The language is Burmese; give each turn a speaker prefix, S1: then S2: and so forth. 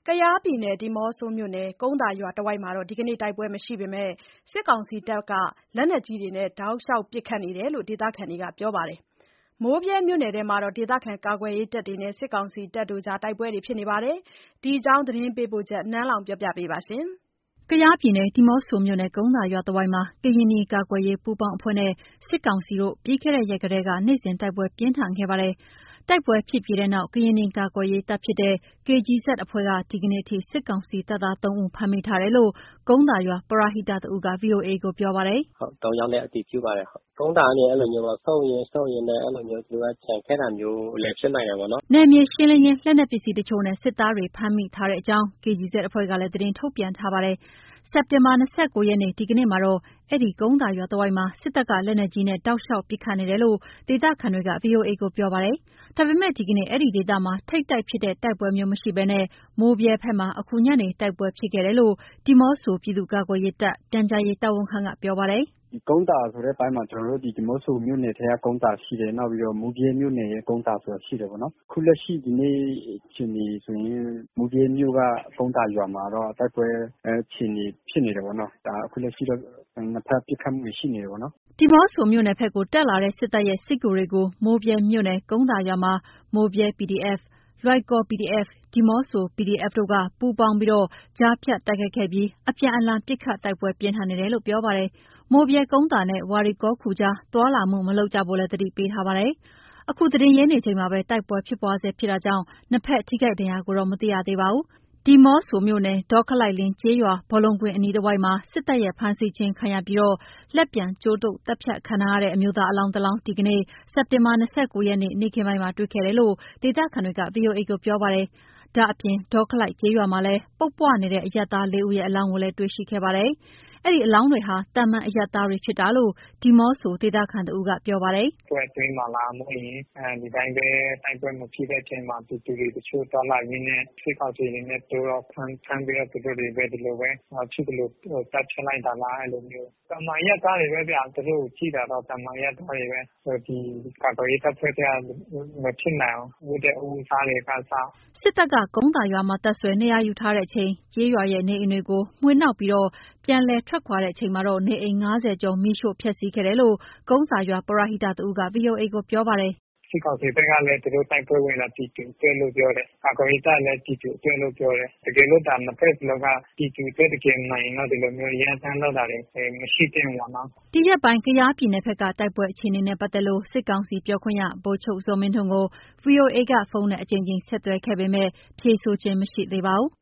S1: ယားပြည်နယ်ဒီးမော့ဆိုမြို့နယ်ကုန်းသာရွာတဝိုက်မှာဒီကနေ့တိုက်ပွဲမရှိပေမဲ့စစ်ကောင်စီတပ်ကလက်နက်ကြီးတွေနဲ့တောက်လျှောက်ပစ်ခတ်နေတယ်လို့ဒေသခံတွေကပြောပါတယ်။မိုးဗြဲမြို့နယ်ထဲမှာဒေသခံကာကွယ်ရေးတပ်တွေနဲ့စစ်ကောင်စီတပ်တို့ကြားတိုက်ပွဲတွေဖြစ်နေပါတယ်။ဒီအကြောင်းသတင်းပေးပို့ချက်နန်းလောင်ဝ်ပြောပြပါမယ်
S2: ။ကယားပြည်နယ်ဒီးမော့ဆိုမြို့နယ်ကုန်းသာရွာတဝိုက်မှာကရင်နီကာကွယ်ရေးပူးပေါင်းအဖွဲ့နဲ့စစ်ကောင်စီတို့ပြီးခဲ့တဲ့ရက်ကတည်းကနေ့စဉ်တိုက်ပွဲပြင်းထန်ခဲ့ပါတယ်။တိုက်ပွဲဖြစ်ပြီးတဲ့နောက်ကရင်နီကာကွယ်ရေးတပ်ဖြစ်တဲ့ KGZ အဖွဲ့ကဒီကနေ့ထိစစ်ကောင်စီတပ်သား3ဦးဖမ်းမိထားတယ်လို့ကုန်းသာရွာပရဟိတတဦးက VOA ကိုပြောပါတယ်
S3: ။ဟုတ်3ယောက်နဲ့အတည်ပြုပါတယ်ဟုတ်ကုန်းသာကနေအဲ့လိုမျိုးပေါ့စောင့်ရင်နဲ့အဲ့လိုမျိုးသူကခြံခဲတာမျိုးလည်းဖြစ်နိုင်တယ်ပေါ့နော်
S2: ။နယ်မြေရှင်းလင်းရင်းလက်နက်ပစ္စည်းတချို့နဲ့စစ်သားတွေဖမ်းမိထားတဲ့အကြောင်း KGZ အဖွဲ့ကလည်းသတင်းထုတ်ပြန်ထားပါတယ်။စက်တင်ဘာ29ရက်နေ့ဒီကနေ့မှာတော့အဲ့ဒီကုန်းသာရွာတဝိုက်မှာစစ်တပ်ကလက်နက်ကြီးနဲ့တောက်လျှောက်ပစ်ခတ်နေတယ်လို့ဒေသခံတွေက VOA ကိုပြောပါတယ်။ဒါပေမဲ့ဒီကနေ့အဲ့ဒီဒေသမှာထိပ်တိုက်ဖြစ်တဲ့တိုက်ပွဲမျိုးမရှိဘဲနဲ့မိုးဗြဲဘက်မှာအခုညနေတိုက်ပွဲဖြစ်ခဲ့တယ်လို့ဒီးမော့ဆိုပြည်သူ့ကာကွယ်ရေးတပ်ပြန်ကြားရေးတာဝန်ခံကပြောပါတယ်။
S4: ဒီကုန်းသာဆိုတဲ့ဘက်မှာကျွန်တော်တို့ဒီမို့ဆိုမြို့နယ်ထဲကကုန်းသာရှိတယ်နောက်ပြီးတော့မူပြဲမြို့နယ်ရဲ့ကုန်းသာဆိုတာရှိတယ်ပေါ့နော်ခုလက်ရှိဒီနေ့ချိန်ဒီဆိုရင်မူပြဲမြို့ကကုန်းသာရွာမှာတော့တိုက်ပွဲချိန်ဒီဖြစ်နေတယ်ပေါ့နော်ဒါအခုလက်ရှိတော့နှစ်ဖက်ပြစ်ခတ်မှုရှိနေတယ်ပေါ့နော်
S2: ဒီးမော့ဆိုမြို့နယ်ဘက်ကိုတက်လာတဲ့စစ်တပ်ရဲ့စစ်ကူတွေကိုမိုးပြဲမြို့နယ်ကုန်းသာရွာမှာမိုးပြဲ PDFလွိုက်ကော် PDF ဒီးမော့ဆို PDF တို့ကပူးပေါင်းပြီးကြားဖြတ်တိုက်ခိုက်ခဲ့ပြီးအပြန်အလှန်ပစ်ခတ်တိုက်ပွဲပြင်းထန်နေတယ်လို့ပြောပါတယ်။မိုးပြဲကုန်းသာနဲ့ဝါရီကောခူကြားသွားလာမှုမလုပ်ကြဖို့လည်းသတိပေးထားပါတယ်။အခုသတင်းရင်းနေချိန်မှာပဲတိုက်ပွဲဖြစ်ပွားဆဲဖြစ်တာကြောင့်နှစ်ဖက်ထိခိုက်ဒဏ်ရာကိုတော့မသိရသေးပါဘူး။ဒီးမော့ဆိုမြို့နယ်ဒေါခလိုက်လင်းကျေးရွာဘောလုံးကွင်းအနီးတစ်ဝိုက်မှာစစ်တပ်ရဲ့ဖမ်းဆီးခြင်းခံရပြီးလက်ပြန်ကြိုးတုပ်တပ်ဖြတ်ခံထားရတဲ့အမျိုးသားအလောင်းတစ်လောင်းဒီကနေ့စက်တင်ဘာ29ရက်နေ့နေ့ခင်းပိုင်းမှာတွေ့ခဲ့တယ်လို့ဒေသခံတွေက VOA ကိုပြောပါတယ်။ဒါအပြင်ဒေါခလိုက်ကျေးရွာမှာလည်းပုတ်ပွနေတဲ့အရပ်သား4ဦးရဲ့အလောင်းကိုလည်းတွေ့ရှိခဲ့ပါတယ်။အဲ့ဒီအလောင်းတွေဟာတာမန်အရပ်သားတွေဖြစ်တာလို့ဒီးမော့ဆိုဒေသခံတဦးကပြောပါတယ်
S5: ။ပွဲအတွင်းမှာလားမဟုတ်ရင်ဒီတိုင်းပဲတိုက်ပွဲမဖြစ်တဲ့အချိန်မှာသူတွေတချို့တော်လာရင်းနဲ့စစ်ကောင်စီတွေနဲ့တို့တော့ဖမ်းပြီးတော့သူတို့တွေပဲဒီလိုပဲဖြစ်တယ်လို့တပ်ချလိုက်တာလားအဲ့လိုမျိုးတာမန်အရပ်သားတွေပဲဗျာသူတို့ကြည့်တာတော့တာမန်အရပ်သားတွေပဲဒီကာကွယ်ရေးတပ်ဖွဲ့ကမဖြစ်နိုင်ဘူးတဲ့ဦးစားတွေကစား
S2: စစ်တပ်ကကုန်းသာရွာမှာတပ်ဆွဲနေရာယူထားတဲ့အချိန်ကျေးရွာရဲ့နေအိမ်တွေကိုမှွေနှောက်ပြီးပြန်လည်ထွက်ခွာတဲ့အချိန်မှာတော့နေအိမ်50ကျော်မိရှို့ဖျက်ဆီးခဲ့တယ်လို့ကုန်းသာရွာပရဟိတတဦးက VOA ကိုပြောပါတယ်
S5: စစ်ကောင်စီဘက်ကလည်းသူတို့တိုက်ပွဲဝင်လာပြည်သူတွေ့လို့ပြောတယ်။ကာကွယ်ရေးတပ်လည်းပြည်သူတွေ့လို့ပြောတယ်။တကယ်လို့ဒါနှစ်ဖက်စလုံးကပြည်သူတွေ့တကယ်နိုင်တော့ဒီလိုမျိုးရန်ဆန်းတော့တာတွေမရှိသင့်ဘူးနော်
S2: ။ဒီရက်ပိုင်းကယားပြည်နယ်ဘက်ကတိုက်ပွဲအခြေအနေနဲ့ပတ်သက်လို့စစ်ကောင်စီပြောခွင့်ရဗိုလ်ချုပ်ဇော်မင်းထွန်းကို VOA ကဖုန်းနဲ့အကြိမ်ကြိမ်ဆက်သွယ်ခဲ့ပေမဲ့ဖြေဆိုခြင်းမရှိသေးပါဘူး